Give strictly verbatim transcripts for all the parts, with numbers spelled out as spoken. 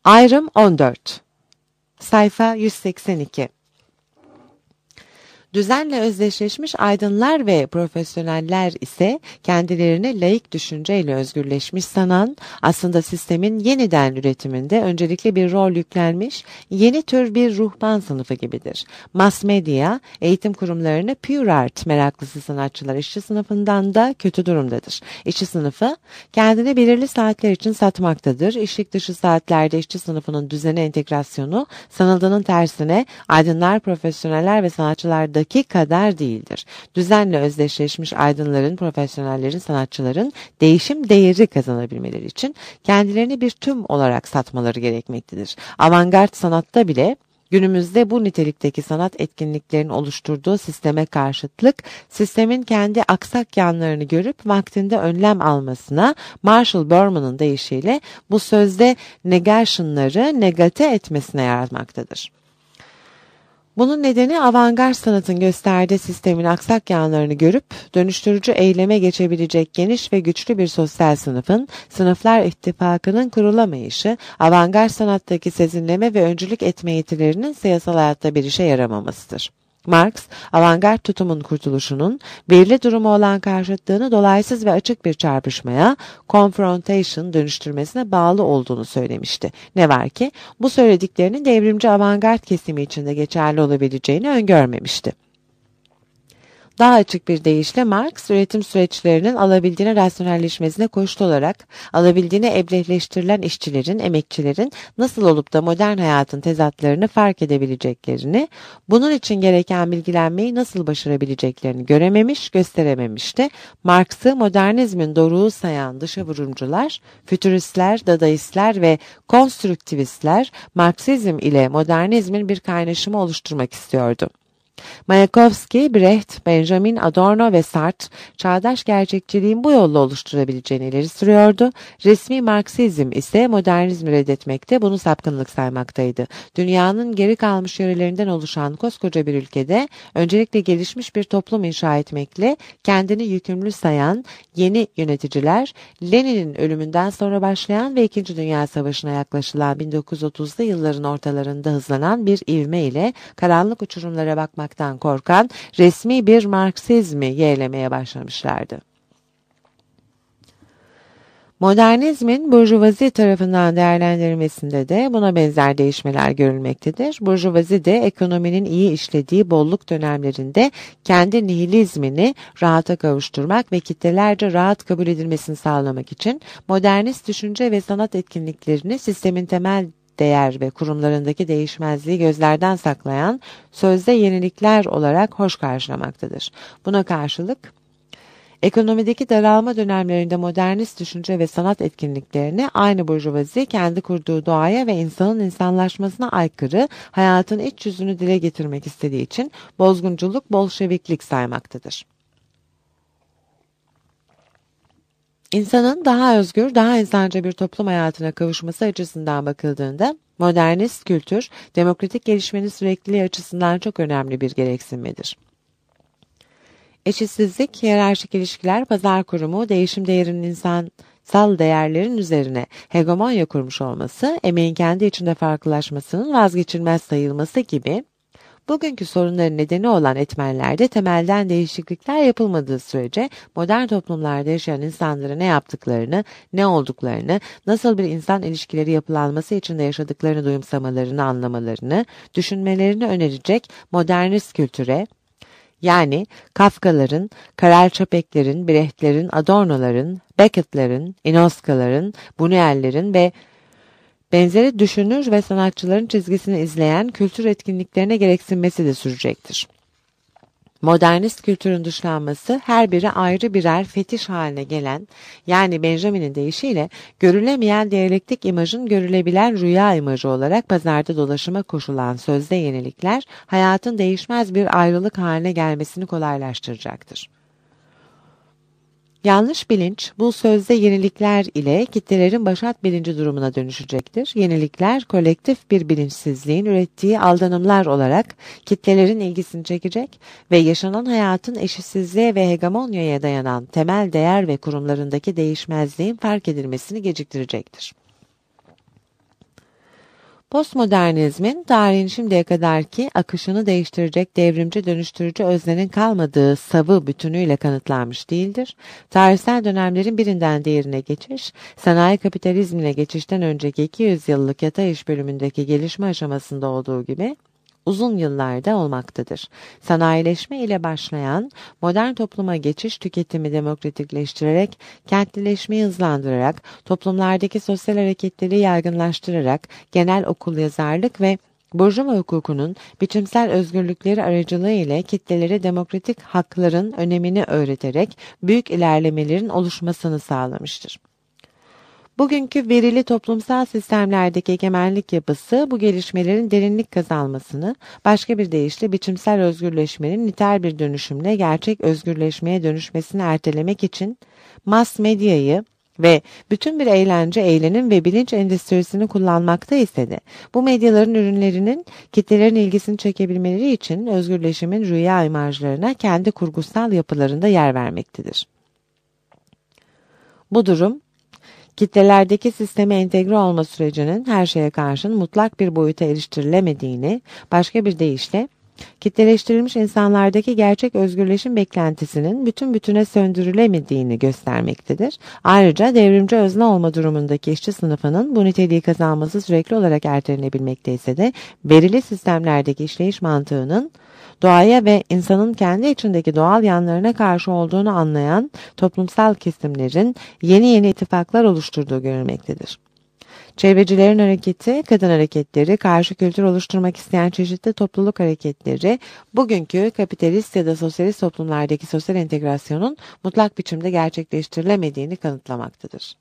Ayrım on dört. Sayfa yüz seksen iki. Düzenle özdeşleşmiş aydınlar ve profesyoneller ise kendilerini laik düşünceyle özgürleşmiş sanan, aslında sistemin yeniden üretiminde öncelikli bir rol yüklenmiş yeni tür bir ruhban sınıfı gibidir. Mass medya, eğitim kurumlarını pure art meraklısı sanatçılar işçi sınıfından da kötü durumdadır. İşçi sınıfı kendini belirli saatler için satmaktadır. İşlik dışı saatlerde işçi sınıfının düzene entegrasyonu sanıldığının tersine aydınlar, profesyoneller ve sanatçılarda ki kadar değildir. Düzenle özdeşleşmiş aydınların, profesyonellerin, sanatçıların değişim değeri kazanabilmeleri için kendilerini bir tüm olarak satmaları gerekmektedir. Avantgard sanatta bile günümüzde bu nitelikteki sanat etkinliklerinin oluşturduğu sisteme karşıtlık, sistemin kendi aksak yanlarını görüp vaktinde önlem almasına, Marshall Berman'ın deyişiyle bu sözde negation'ları negate etmesine yaratmaktadır. Bunun nedeni avantgard sanatın gösterdiği sistemin aksak yanlarını görüp dönüştürücü eyleme geçebilecek geniş ve güçlü bir sosyal sınıfın, sınıflar ittifakının kurulamayışı, avantgard sanattaki sezinleme ve öncülük etme yetilerinin siyasal hayatta bir işe yaramamasıdır. Marx, avantgard tutumun kurtuluşunun belirli durumu olan karşıtlığını dolaysız ve açık bir çarpışmaya, confrontation dönüştürmesine bağlı olduğunu söylemişti. Ne var ki bu söylediklerinin devrimci avantgard kesimi içinde geçerli olabileceğini öngörmemişti. Daha açık bir deyişle Marx, üretim süreçlerinin alabildiğine rasyonelleşmesine koşul olarak alabildiğine eblehleştirilen işçilerin, emekçilerin nasıl olup da modern hayatın tezatlarını fark edebileceklerini, bunun için gereken bilgilenmeyi nasıl başarabileceklerini görememiş, gösterememişti. Marx'ı modernizmin doruğu sayan dışa vurumcular, fütüristler, dadaistler ve konstrüktivistler, Marksizm ile modernizmin bir kaynaşımı oluşturmak istiyordu. Mayakovski, Brecht, Benjamin, Adorno ve Sartre, çağdaş gerçekçiliğin bu yolla oluşturabileceğini ileri sürüyordu. Resmi Marksizm ise modernizmi reddetmekte, bunu sapkınlık saymaktaydı. Dünyanın geri kalmış yörelerinden oluşan koskoca bir ülkede öncelikle gelişmiş bir toplum inşa etmekle kendini yükümlü sayan yeni yöneticiler, Lenin'in ölümünden sonra başlayan ve İkinci Dünya Savaşı'na yaklaşılan bin dokuz yüz otuzlu yılların ortalarında hızlanan bir ivme ile karanlık uçurumlara bakmak korkan resmi bir Marksizmi yeğlemeye başlamışlardı. Modernizmin burjuvazi tarafından değerlendirilmesinde de buna benzer değişmeler görülmektedir. Burjuvazi de ekonominin iyi işlediği bolluk dönemlerinde kendi nihilizmini rahata kavuşturmak ve kitlelerce rahat kabul edilmesini sağlamak için modernist düşünce ve sanat etkinliklerini sistemin temel değer ve kurumlarındaki değişmezliği gözlerden saklayan sözde yenilikler olarak hoş karşılamaktadır. Buna karşılık ekonomideki daralma dönemlerinde modernist düşünce ve sanat etkinliklerini aynı burjuvazi kendi kurduğu doğaya ve insanın insanlaşmasına aykırı hayatın iç yüzünü dile getirmek istediği için bozgunculuk, bolşeviklik saymaktadır. İnsanın daha özgür, daha insanca bir toplum hayatına kavuşması açısından bakıldığında modernist kültür, demokratik gelişmenin sürekliliği açısından çok önemli bir gereksinmedir. Eşitsizlik, hiyerarşik ilişkiler, pazar kurumu, değişim değerinin insansal değerlerin üzerine hegemonya kurmuş olması, emeğin kendi içinde farklılaşmasının vazgeçilmez sayılması gibi bugünkü sorunların nedeni olan etmenlerde temelden değişiklikler yapılmadığı sürece modern toplumlarda yaşayan insanlara ne yaptıklarını, ne olduklarını, nasıl bir insan ilişkileri yapılanması içinde yaşadıklarını duyumsamalarını, anlamalarını, düşünmelerini önerecek modernist kültüre, yani Kafka'ların, Karel Čapek'lerin, Brecht'lerin, Adorno'ların, Beckett'lerin, Inoska'ların, Buñuel'lerin ve benzeri düşünür ve sanatçıların çizgisini izleyen kültür etkinliklerine gereksinmesi de sürecektir. Modernist kültürün dışlanması her biri ayrı birer fetiş haline gelen, yani Benjamin'in deyişiyle görülemeyen diyalektik imajın görülebilen rüya imajı olarak pazarda dolaşıma koşulan sözde yenilikler hayatın değişmez bir ayrılık haline gelmesini kolaylaştıracaktır. Yanlış bilinç bu sözde yenilikler ile kitlelerin başat bilinci durumuna dönüşecektir. Yenilikler kolektif bir bilinçsizliğin ürettiği aldanımlar olarak kitlelerin ilgisini çekecek ve yaşanan hayatın eşitsizliğe ve hegemonyaya dayanan temel değer ve kurumlarındaki değişmezliğin fark edilmesini geciktirecektir. Postmodernizmin tarihin şimdiye kadarki akışını değiştirecek devrimci dönüştürücü öznenin kalmadığı savı bütünüyle kanıtlanmış değildir. Tarihsel dönemlerin birinden diğerine geçiş, sanayi kapitalizmine geçişten önceki iki yüz yıllık yatay iş bölümündeki gelişme aşamasında olduğu gibi uzun yıllarda olmaktadır. Sanayileşme ile başlayan modern topluma geçiş tüketimi demokratikleştirerek, kentlileşmeyi hızlandırarak, toplumlardaki sosyal hareketleri yaygınlaştırarak, genel okuryazarlık ve Burjuva hukukunun biçimsel özgürlükleri aracılığı ile kitlelere demokratik hakların önemini öğreterek büyük ilerlemelerin oluşmasını sağlamıştır. Bugünkü verili toplumsal sistemlerdeki egemenlik yapısı bu gelişmelerin derinlik kazanmasını, başka bir deyişle biçimsel özgürleşmenin nitel bir dönüşümle gerçek özgürleşmeye dönüşmesini ertelemek için mass medyayı ve bütün bir eğlence, eğlenim ve bilinç endüstrisini kullanmakta ise de bu medyaların ürünlerinin kitlelerin ilgisini çekebilmeleri için özgürleşimin rüya imajlarına kendi kurgusal yapılarında yer vermektedir. Bu durum, kitlelerdeki sisteme entegre olma sürecinin her şeye karşın mutlak bir boyuta eriştirilemediğini, başka bir deyişle, kitleleştirilmiş insanlardaki gerçek özgürleşim beklentisinin bütün bütüne söndürülemediğini göstermektedir. Ayrıca devrimci özne olma durumundaki işçi sınıfının bu niteliği kazanması sürekli olarak ertelenebilmekte ise de verili sistemlerdeki işleyiş mantığının doğaya ve insanın kendi içindeki doğal yanlarına karşı olduğunu anlayan toplumsal kesimlerin yeni yeni ittifaklar oluşturduğu görülmektedir. Çevrecilerin hareketi, kadın hareketleri, karşı kültür oluşturmak isteyen çeşitli topluluk hareketleri, bugünkü kapitalist ya da sosyalist toplumlardaki sosyal entegrasyonun mutlak biçimde gerçekleştirilemediğini kanıtlamaktadır.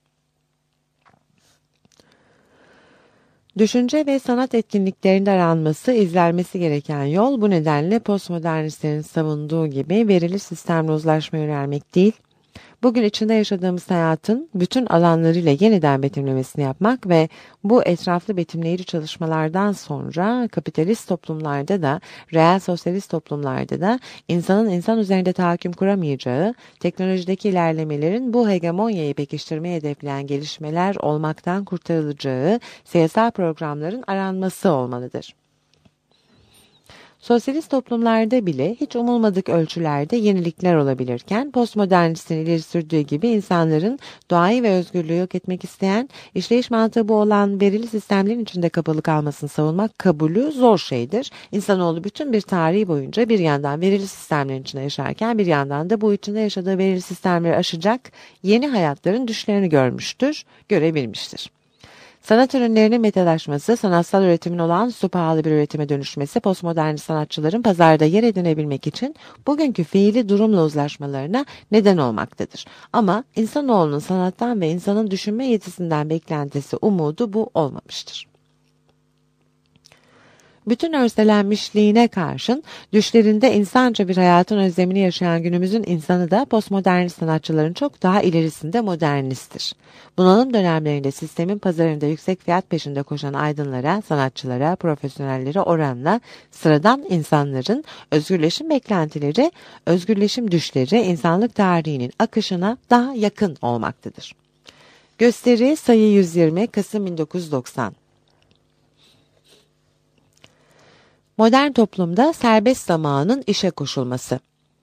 Düşünce ve sanat etkinliklerinde aranması, izlenmesi gereken yol bu nedenle postmodernistlerin savunduğu gibi verili sistemle uzlaşmaya yönelmek değil, bugün içinde yaşadığımız hayatın bütün alanlarıyla yeniden betimlemesini yapmak ve bu etraflı betimleyici çalışmalardan sonra kapitalist toplumlarda da, reel sosyalist toplumlarda da insanın insan üzerinde tahakküm kuramayacağı, teknolojideki ilerlemelerin bu hegemonyayı pekiştirmeye hedefleyen gelişmeler olmaktan kurtarılacağı siyasal programların aranması olmalıdır. Sosyalist toplumlarda bile hiç umulmadık ölçülerde yenilikler olabilirken, postmodernistin ileri sürdüğü gibi insanların doğayı ve özgürlüğü yok etmek isteyen, işleyiş mantığı bu olan verili sistemlerin içinde kapalı kalmasını savunmak kabulü zor şeydir. İnsanoğlu bütün bir tarihi boyunca bir yandan verili sistemlerin içinde yaşarken, bir yandan da bu içinde yaşadığı verili sistemleri aşacak yeni hayatların düşlerini görmüştür, görebilmiştir. Sanat ürünlerinin metalaşması, sanatsal üretimin olağanüstü pahalı bir üretime dönüşmesi, postmodern sanatçıların pazarda yer edinebilmek için bugünkü fiili durumla uzlaşmalarına neden olmaktadır. Ama insanoğlunun sanattan ve insanın düşünme yetisinden beklentisi, umudu bu olmamıştır. Bütün örselenmişliğine karşın düşlerinde insanca bir hayatın özlemini yaşayan günümüzün insanı da postmodernist sanatçıların çok daha ilerisinde modernisttir. Bunalım dönemlerinde sistemin pazarında yüksek fiyat peşinde koşan aydınlara, sanatçılara, profesyonellere oranla sıradan insanların özgürleşim beklentileri, özgürleşim düşleri insanlık tarihinin akışına daha yakın olmaktadır. Gösteri sayı yüz yirmi Kasım bin dokuz yüz doksan. Modern toplumda serbest zamanın işe koşulması.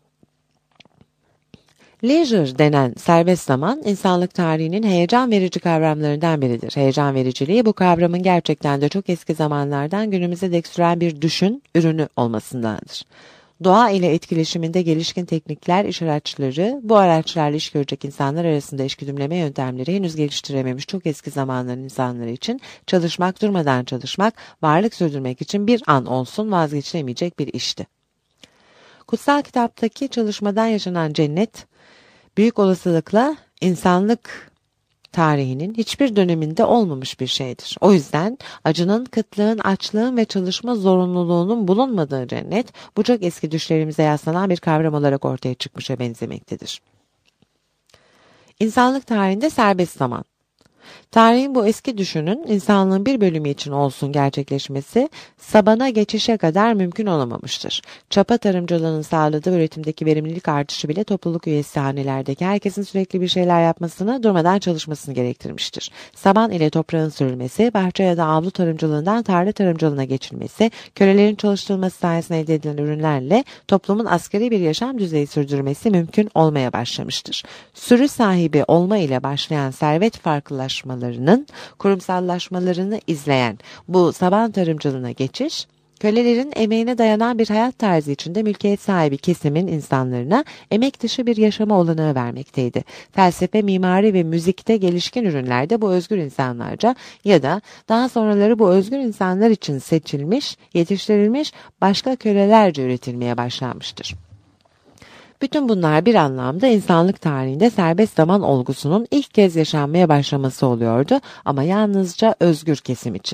Leisure denen serbest zaman, insanlık tarihinin heyecan verici kavramlarından biridir. Heyecan vericiliği bu kavramın gerçekten de çok eski zamanlardan günümüze dek süren bir düşün ürünü olmasındandır. Doğa ile etkileşiminde gelişkin teknikler, iş araçları, bu araçlarla iş görecek insanlar arasında eşgüdümleme yöntemleri henüz geliştirememiş çok eski zamanların insanları için çalışmak, durmadan çalışmak, varlık sürdürmek için bir an olsun vazgeçilemeyecek bir işti. Kutsal kitaptaki çalışmadan yaşanan cennet, büyük olasılıkla insanlık tarihinin hiçbir döneminde olmamış bir şeydir. O yüzden acının, kıtlığın, açlığın ve çalışma zorunluluğunun bulunmadığı cennet, bu çok eski düşlerimize yaslanan bir kavram olarak ortaya çıkmışa benzemektedir. İnsanlık tarihinde serbest zaman. Tarihin bu eski düşünün insanlığın bir bölümü için olsun gerçekleşmesi sabana geçişe kadar mümkün olamamıştır. Çapa tarımcılığının sağladığı üretimdeki verimlilik artışı bile topluluk üyesi hanelerdeki herkesin sürekli bir şeyler yapmasını, durmadan çalışmasını gerektirmiştir. Saban ile toprağın sürülmesi, bahçe ya da avlu tarımcılığından tarla tarımcılığına geçilmesi, kölelerin çalıştırılması sayesinde elde edilen ürünlerle toplumun asgari bir yaşam düzeyi sürdürmesi mümkün olmaya başlamıştır. Sürü sahibi olma ile başlayan servet farklılaşmalarının kurumsallaşmalarını izleyen bu saban tarımcılığına geçiş, kölelerin emeğine dayanan bir hayat tarzı içinde mülkiyet sahibi kesimin insanlarına emek dışı bir yaşama olanağı vermekteydi. Felsefe, mimari ve müzikte gelişkin ürünlerde bu özgür insanlarca ya da daha sonraları bu özgür insanlar için seçilmiş, yetiştirilmiş başka kölelerce üretilmeye başlanmıştır. Bütün bunlar bir anlamda insanlık tarihinde serbest zaman olgusunun ilk kez yaşanmaya başlaması oluyordu ama yalnızca özgür kesim için.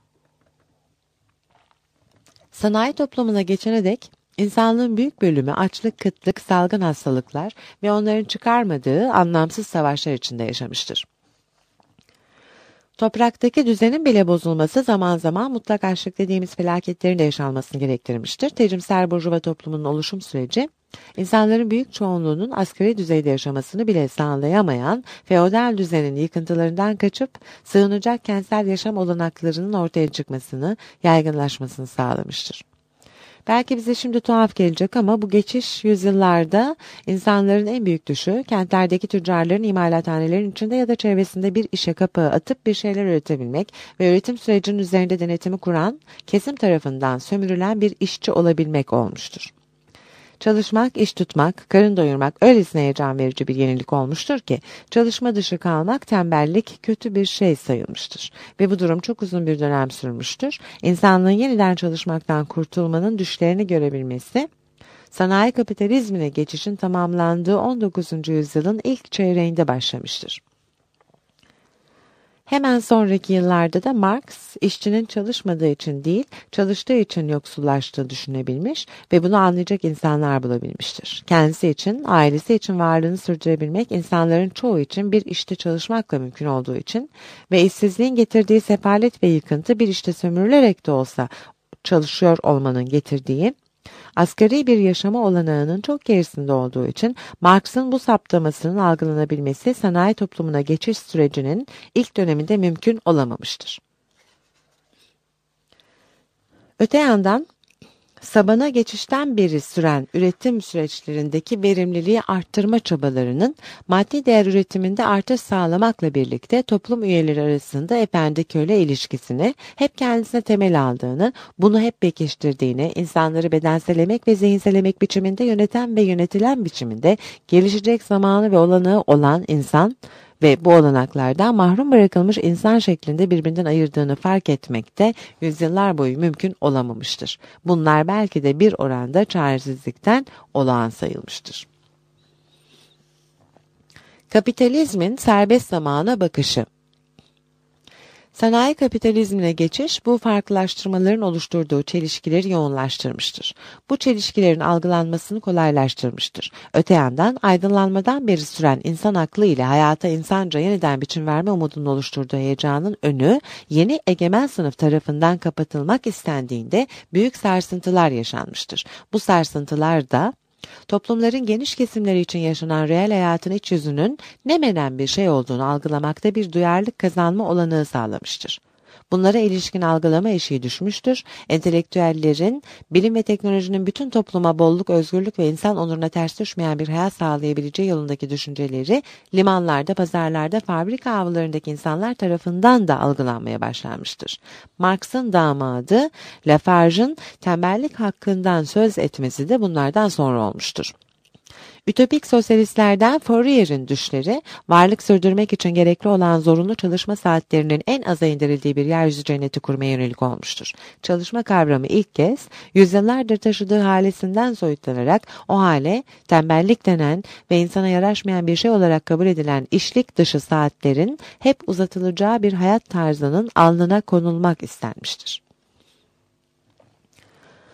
Sanayi toplumuna geçene dek insanlığın büyük bölümü açlık, kıtlık, salgın hastalıklar ve onların çıkarmadığı anlamsız savaşlar içinde yaşamıştır. Topraktaki düzenin bile bozulması zaman zaman mutlak açlık dediğimiz felaketlerin de yaşanmasını gerektirmiştir. Tecrimsel burjuva toplumunun oluşum süreci, İnsanların büyük çoğunluğunun asgari düzeyde yaşamasını bile sağlayamayan feodal düzenin yıkıntılarından kaçıp sığınacak kentsel yaşam olanaklarının ortaya çıkmasını, yaygınlaşmasını sağlamıştır. Belki bize şimdi tuhaf gelecek ama bu geçiş yüzyıllarda insanların en büyük düşü kentlerdeki tüccarların imalathanelerin içinde ya da çevresinde bir işe kapağı atıp bir şeyler üretebilmek ve üretim sürecinin üzerinde denetimi kuran kesim tarafından sömürülen bir işçi olabilmek olmuştur. Çalışmak, iş tutmak, karın doyurmak öylesine heyecan verici bir yenilik olmuştur ki çalışma dışı kalmak, tembellik kötü bir şey sayılmıştır. Ve bu durum çok uzun bir dönem sürmüştür. İnsanlığın yeniden çalışmaktan kurtulmanın düşlerini görebilmesi, sanayi kapitalizmine geçişin tamamlandığı on dokuzuncu yüzyılın ilk çeyreğinde başlamıştır. Hemen sonraki yıllarda da Marx, işçinin çalışmadığı için değil, çalıştığı için yoksullaştığını düşünebilmiş ve bunu anlayacak insanlar bulabilmiştir. Kendisi için, ailesi için varlığını sürdürebilmek insanların çoğu için bir işte çalışmakla mümkün olduğu için ve işsizliğin getirdiği sefalet ve yıkıntı bir işte sömürülerek de olsa çalışıyor olmanın getirdiği asgari bir yaşama olanağının çok gerisinde olduğu için Marx'ın bu saptamasının algılanabilmesi sanayi toplumuna geçiş sürecinin ilk döneminde mümkün olamamıştır. Öte yandan sabana geçişten beri süren üretim süreçlerindeki verimliliği arttırma çabalarının maddi değer üretiminde artış sağlamakla birlikte toplum üyeleri arasında efendi köle ilişkisini hep kendisine temel aldığını, bunu hep pekiştirdiğini, insanları bedensel emek ve zihinsel emek biçiminde yöneten ve yönetilen biçiminde gelişecek zamanı ve olanağı olan insan ve bu olanaklardan mahrum bırakılmış insan şeklinde birbirinden ayırdığını fark etmekte yüzyıllar boyu mümkün olamamıştır. Bunlar belki de bir oranda çaresizlikten olağan sayılmıştır. Kapitalizmin serbest zamana bakışı. Sanayi kapitalizmine geçiş bu farklılaştırmaların oluşturduğu çelişkileri yoğunlaştırmıştır. Bu çelişkilerin algılanmasını kolaylaştırmıştır. Öte yandan aydınlanmadan beri süren insan aklı ile hayata insanca yeniden biçim verme umudunun oluşturduğu heyecanın önü yeni egemen sınıf tarafından kapatılmak istendiğinde büyük sarsıntılar yaşanmıştır. Bu sarsıntılar da toplumların geniş kesimleri için yaşanan reel hayatın iç yüzünün ne menen bir şey olduğunu algılamakta bir duyarlılık kazanma olanağı sağlamıştır. Bunlara ilişkin algılama eşiği düşmüştür. Entelektüellerin, bilim ve teknolojinin bütün topluma bolluk, özgürlük ve insan onuruna ters düşmeyen bir hayat sağlayabileceği yolundaki düşünceleri limanlarda, pazarlarda, fabrika avlularındaki insanlar tarafından da algılanmaya başlanmıştır. Marx'ın damadı Lafarge'ın tembellik hakkından söz etmesi de bunlardan sonra olmuştur. Ütopik sosyalistlerden Fourier'in düşleri, varlık sürdürmek için gerekli olan zorunlu çalışma saatlerinin en aza indirildiği bir yeryüzü cenneti kurmaya yönelik olmuştur. Çalışma kavramı ilk kez yüzyıllardır taşıdığı halesinden soyutlanarak o hale tembellik denen ve insana yaraşmayan bir şey olarak kabul edilen işlik dışı saatlerin hep uzatılacağı bir hayat tarzının alnına konulmak istenmiştir.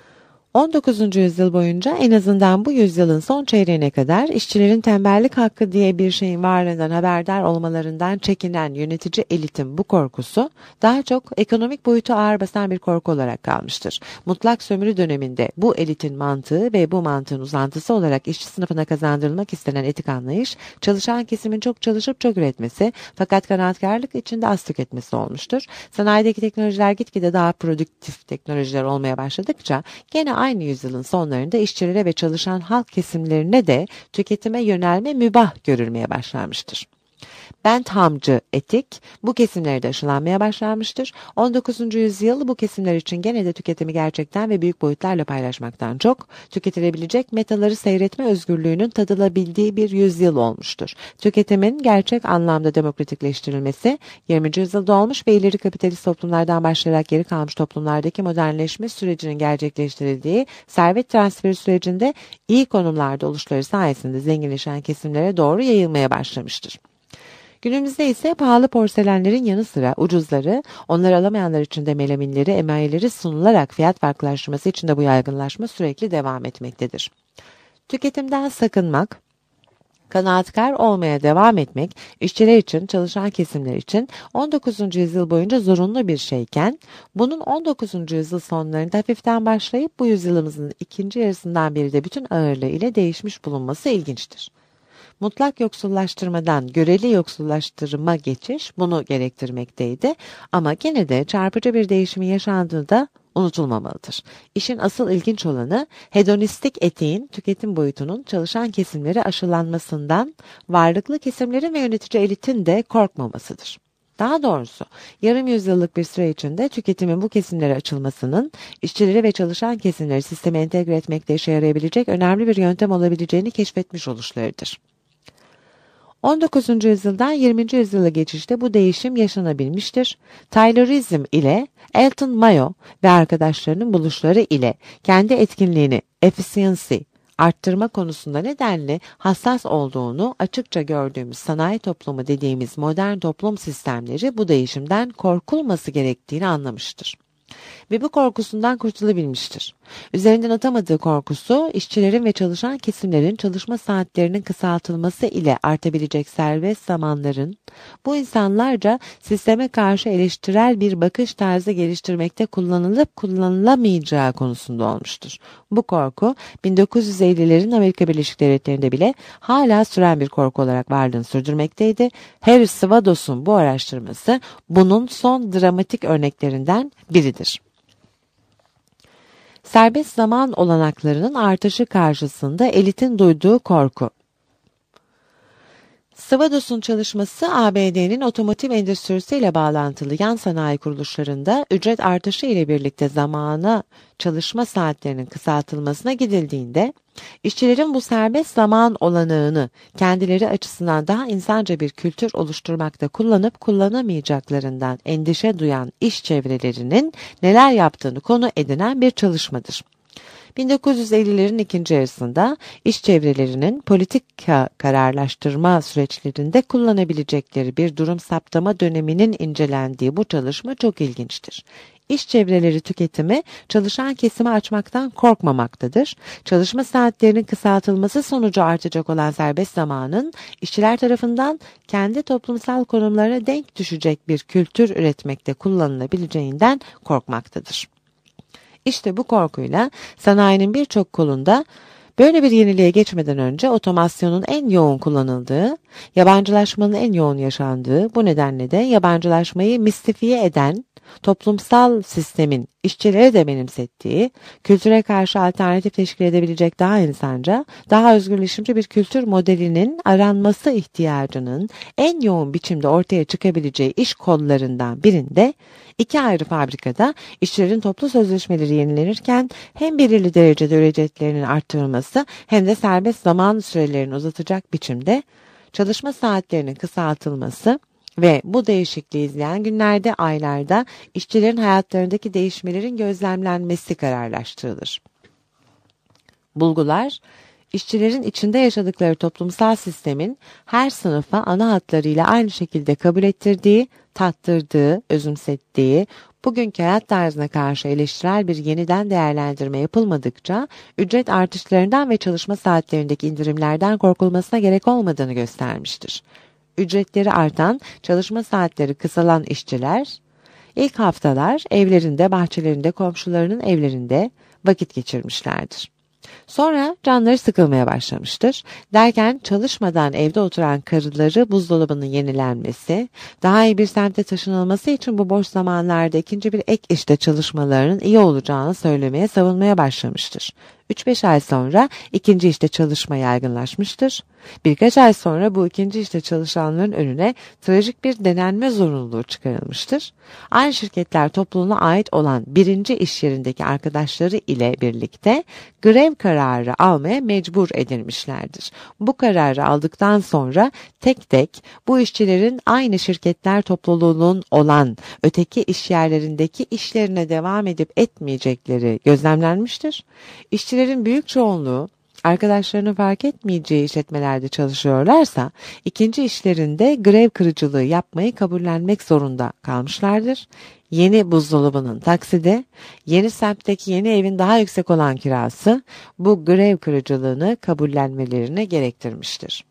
on dokuzuncu yüzyıl boyunca en azından bu yüzyılın son çeyreğine kadar işçilerin tembellik hakkı diye bir şeyin varlığından haberdar olmalarından çekinen yönetici elitin bu korkusu daha çok ekonomik boyutu ağır basan bir korku olarak kalmıştır. Mutlak sömürü döneminde bu elitin mantığı ve bu mantığın uzantısı olarak işçi sınıfına kazandırılmak istenen etik anlayış, çalışan kesimin çok çalışıp çok üretmesi fakat kanaatkarlık içinde az tüketmesi olmuştur. Sanayideki teknolojiler gitgide daha produktif teknolojiler olmaya başladıkça gene aynı yüzyılın sonlarında işçilere ve çalışan halk kesimlerine de tüketime yönelme mübah görülmeye başlanmıştır. Benthamcı etik bu kesimlerde aşılanmaya başlanmıştır. on dokuzuncu yüzyıl bu kesimler için gene de tüketimi gerçekten ve büyük boyutlarla paylaşmaktan çok tüketilebilecek metaları seyretme özgürlüğünün tadılabildiği bir yüzyıl olmuştur. Tüketimin gerçek anlamda demokratikleştirilmesi yirminci yüzyılda olmuş ve ileri kapitalist toplumlardan başlayarak geri kalmış toplumlardaki modernleşme sürecinin gerçekleştirildiği servet transferi sürecinde iyi konumlarda oluşları sayesinde zenginleşen kesimlere doğru yayılmaya başlamıştır. Günümüzde ise pahalı porselenlerin yanı sıra ucuzları, onları alamayanlar için de melaminleri, emayeleri sunularak fiyat farklılaşması için de bu yaygınlaşma sürekli devam etmektedir. Tüketimden sakınmak, kanaatkar olmaya devam etmek, işçiler için, çalışan kesimler için on dokuzuncu yüzyıl boyunca zorunlu bir şeyken, bunun on dokuzuncu yüzyıl sonlarında hafiften başlayıp bu yüzyılımızın ikinci yarısından beri de bütün ağırlığı ile değişmiş bulunması ilginçtir. Mutlak yoksullaştırmadan göreli yoksullaştırma geçiş bunu gerektirmekteydi ama gene de çarpıcı bir değişimin yaşandığı da unutulmamalıdır. İşin asıl ilginç olanı hedonistik etiğin tüketim boyutunun çalışan kesimleri aşılanmasından varlıklı kesimlerin ve yönetici elitin de korkmamasıdır. Daha doğrusu yarım yüzyıllık bir süre içinde tüketimin bu kesimlere açılmasının işçileri ve çalışan kesimleri sisteme entegre etmekte işe yarayabilecek önemli bir yöntem olabileceğini keşfetmiş oluşlarıdır. on dokuzuncu yüzyıldan yirminci yüzyıla geçişte bu değişim yaşanabilmiştir. Taylorizm ile Elton Mayo ve arkadaşlarının buluşları ile kendi etkinliğini efficiency arttırma konusunda nedenli hassas olduğunu açıkça gördüğümüz sanayi toplumu dediğimiz modern toplum sistemleri bu değişimden korkulması gerektiğini anlamıştır. Ve bu korkusundan kurtulabilmiştir. Üzerinden atamadığı korkusu, işçilerin ve çalışan kesimlerin çalışma saatlerinin kısaltılması ile artabilecek serbest zamanların, bu insanlarca sisteme karşı eleştirel bir bakış tarzı geliştirmekte kullanılıp kullanılamayacağı konusunda olmuştur. Bu korku, bin dokuz yüz ellilerin Amerika Birleşik Devletleri'nde bile hala süren bir korku olarak varlığını sürdürmekteydi. Harry Svados'un bu araştırması, bunun son dramatik örneklerinden biridir. Serbest zaman olanaklarının artışı karşısında elitin duyduğu korku. Svados'un çalışması A B D'nin otomotiv endüstrisiyle bağlantılı yan sanayi kuruluşlarında ücret artışı ile birlikte zamana çalışma saatlerinin kısaltılmasına gidildiğinde, işçilerin bu serbest zaman olanağını kendileri açısından daha insanca bir kültür oluşturmakta kullanıp kullanamayacaklarından endişe duyan iş çevrelerinin neler yaptığını konu edinen bir çalışmadır. bin dokuz yüz ellilerin ikinci yarısında iş çevrelerinin politika kararlaştırma süreçlerinde kullanabilecekleri bir durum saptama döneminin incelendiği bu çalışma çok ilginçtir. İş çevreleri tüketimi çalışan kesimi açmaktan korkmamaktadır. Çalışma saatlerinin kısaltılması sonucu artacak olan serbest zamanın işçiler tarafından kendi toplumsal konumlarına denk düşecek bir kültür üretmekte kullanılabileceğinden korkmaktadır. İşte bu korkuyla sanayinin birçok kolunda böyle bir yeniliğe geçmeden önce otomasyonun en yoğun kullanıldığı, yabancılaşmanın en yoğun yaşandığı, bu nedenle de yabancılaşmayı mistifiye eden, toplumsal sistemin işçilere de benimsettiği, kültüre karşı alternatif teşkil edebilecek daha insanca, daha özgürleşimci bir kültür modelinin aranması ihtiyacının en yoğun biçimde ortaya çıkabileceği iş kollarından birinde, İki ayrı fabrikada işçilerin toplu sözleşmeleri yenilenirken hem belirli derecede ücretlerinin arttırılması hem de serbest zaman sürelerini uzatacak biçimde çalışma saatlerinin kısaltılması ve bu değişikliği izleyen günlerde, aylarda işçilerin hayatlarındaki değişmelerin gözlemlenmesi kararlaştırılır. Bulgular, İşçilerin içinde yaşadıkları toplumsal sistemin her sınıfa ana hatlarıyla aynı şekilde kabul ettirdiği, tattırdığı, özümsettiği, bugünkü hayat tarzına karşı eleştirel bir yeniden değerlendirme yapılmadıkça ücret artışlarından ve çalışma saatlerindeki indirimlerden korkulmasına gerek olmadığını göstermiştir. Ücretleri artan, çalışma saatleri kısalan işçiler, ilk haftalar evlerinde, bahçelerinde, komşularının evlerinde vakit geçirmişlerdir. Sonra canları sıkılmaya başlamıştır. Derken çalışmadan evde oturan karıları buzdolabının yenilenmesi, daha iyi bir semte taşınılması için bu boş zamanlarda ikinci bir ek işte çalışmalarının iyi olacağını söylemeye, savunmaya başlamıştır. üç beş ay sonra ikinci işte çalışma yaygınlaşmıştır. Birkaç ay sonra bu ikinci işte çalışanların önüne trajik bir denenme zorunluluğu çıkarılmıştır. Aynı şirketler topluluğuna ait olan birinci iş yerindeki arkadaşları ile birlikte grev kararı almaya mecbur edilmişlerdir. Bu kararı aldıktan sonra tek tek bu işçilerin aynı şirketler topluluğunun olan öteki iş yerlerindeki işlerine devam edip etmeyecekleri gözlemlenmiştir. İşçilerin büyük çoğunluğu arkadaşlarını fark etmeyeceği işletmelerde çalışıyorlarsa ikinci işlerinde grev kırıcılığı yapmayı kabullenmek zorunda kalmışlardır. Yeni buzdolabının taksidi, yeni semtteki yeni evin daha yüksek olan kirası bu grev kırıcılığını kabullenmelerini gerektirmiştir.